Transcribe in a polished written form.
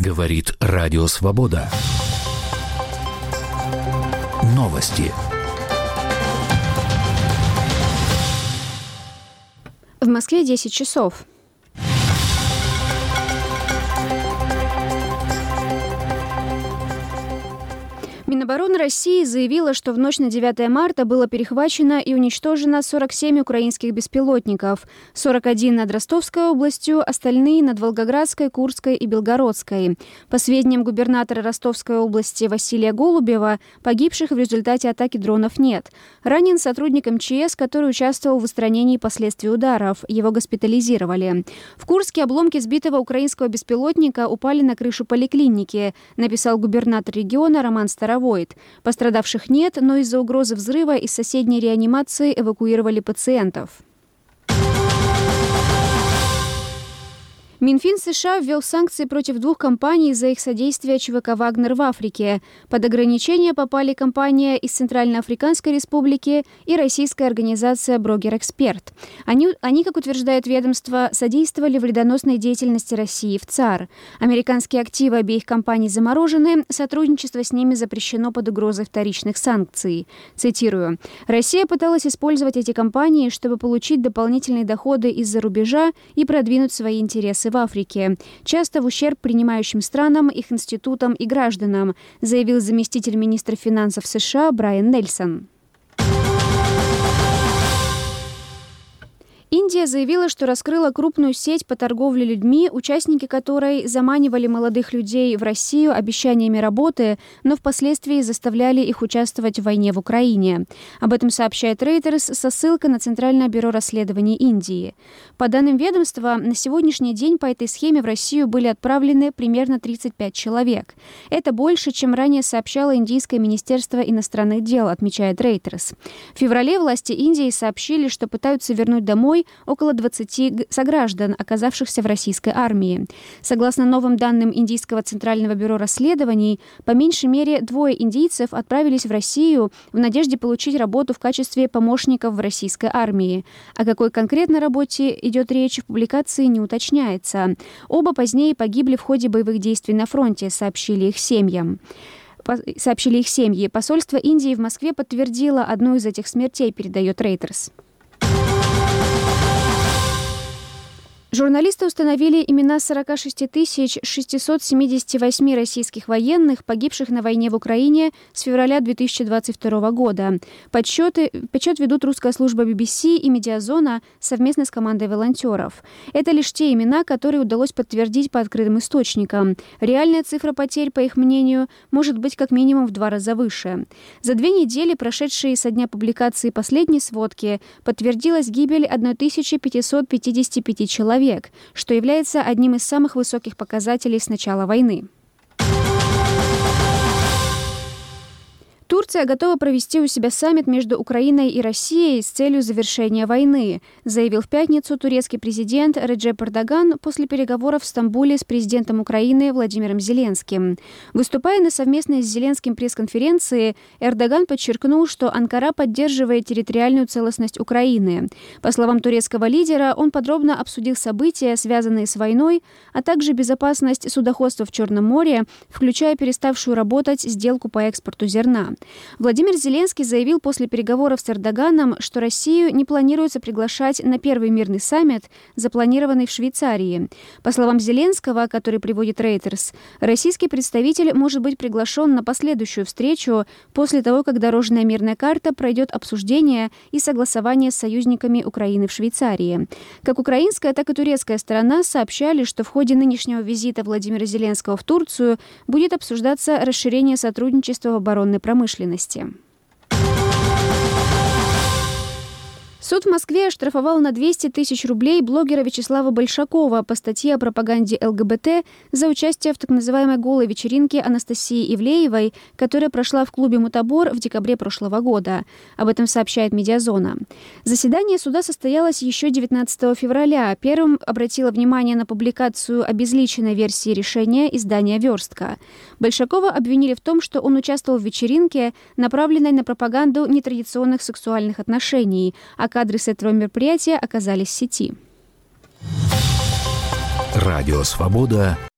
Говорит Радио Свобода. Новости. В Москве 10 часов. Минобороны России заявила, что в ночь на 9 марта было перехвачено и уничтожено 47 украинских беспилотников, 41 над Ростовской областью, остальные над Волгоградской, Курской и Белгородской. По сведениям губернатора Ростовской области Василия Голубева, погибших в результате атаки дронов нет. Ранен сотрудник МЧС, который участвовал в устранении последствий ударов. Его госпитализировали. В Курске обломки сбитого украинского беспилотника упали на крышу поликлиники, написал губернатор региона Роман Старовой. Пострадавших нет, но из-за угрозы взрыва из соседней реанимации эвакуировали пациентов. Минфин США ввел санкции против 2 компаний за их содействие ЧВК «Вагнер» в Африке. Под ограничения попали компания из Центральноафриканской Республики и российская организация «Брогер-Эксперт». Они, как утверждает ведомство, содействовали вредоносной деятельности России в ЦАР. Американские активы обеих компаний заморожены, сотрудничество с ними запрещено под угрозой вторичных санкций. Цитирую. «Россия пыталась использовать эти компании, чтобы получить дополнительные доходы из-за рубежа и продвинуть свои интересы в Африке, часто в ущерб принимающим странам, их институтам и гражданам», заявил заместитель министра финансов США Брайан Нельсон. Индия заявила, что раскрыла крупную сеть по торговле людьми, участники которой заманивали молодых людей в Россию обещаниями работы, но впоследствии заставляли их участвовать в войне в Украине. Об этом сообщает Reuters со ссылкой на Центральное бюро расследований Индии. По данным ведомства, на сегодняшний день по этой схеме в Россию были отправлены примерно 35 человек. Это больше, чем ранее сообщало Индийское министерство иностранных дел, отмечает Reuters. В феврале власти Индии сообщили, что пытаются вернуть домой около 20 сограждан, оказавшихся в российской армии. Согласно новым данным Индийского Центрального бюро расследований, по меньшей мере 2 индийцев отправились в Россию в надежде получить работу в качестве помощников в российской армии. О какой конкретной работе идет речь, в публикации не уточняется. Оба позднее погибли в ходе боевых действий на фронте, сообщили их семьи. Посольство Индии в Москве подтвердило одну из этих смертей, передает Reuters. Журналисты установили имена 46 678 российских военных, погибших на войне в Украине с февраля 2022 года. Подсчет ведут русская служба BBC и Медиазона совместно с командой волонтеров. Это лишь те имена, которые удалось подтвердить по открытым источникам. Реальная цифра потерь, по их мнению, может быть как минимум в 2 раза выше. За 2 недели, прошедшие со дня публикации последней сводки, подтвердилась гибель 1555 человек, что является одним из самых высоких показателей с начала войны. Турция готова провести у себя саммит между Украиной и Россией с целью завершения войны, заявил в пятницу турецкий президент Реджеп Эрдоган после переговоров в Стамбуле с президентом Украины Владимиром Зеленским. Выступая на совместной с Зеленским пресс-конференции, Эрдоган подчеркнул, что Анкара поддерживает территориальную целостность Украины. По словам турецкого лидера, он подробно обсудил события, связанные с войной, а также безопасность судоходства в Черном море, включая переставшую работать сделку по экспорту зерна. Владимир Зеленский заявил после переговоров с Эрдоганом, что Россию не планируется приглашать на первый мирный саммит, запланированный в Швейцарии. По словам Зеленского, который приводит Reuters, российский представитель может быть приглашен на последующую встречу после того, как дорожная мирная карта пройдет обсуждение и согласование с союзниками Украины в Швейцарии. Как украинская, так и турецкая сторона сообщали, что в ходе нынешнего визита Владимира Зеленского в Турцию будет обсуждаться расширение сотрудничества в оборонной промышленности. Суд в Москве оштрафовал на 200 тысяч рублей блогера Вячеслава Большакова по статье о пропаганде ЛГБТ за участие в так называемой голой вечеринке Анастасии Ивлеевой, которая прошла в клубе «Мутабор» в декабре прошлого года. Об этом сообщает Медиазона. Заседание суда состоялось еще 19 февраля. Первым обратило внимание на публикацию обезличенной версии решения издания «Верстка». Большакова обвинили в том, что он участвовал в вечеринке, направленной на пропаганду нетрадиционных сексуальных отношений, а кадры с этого мероприятия оказались в сети. Радио «Свобода»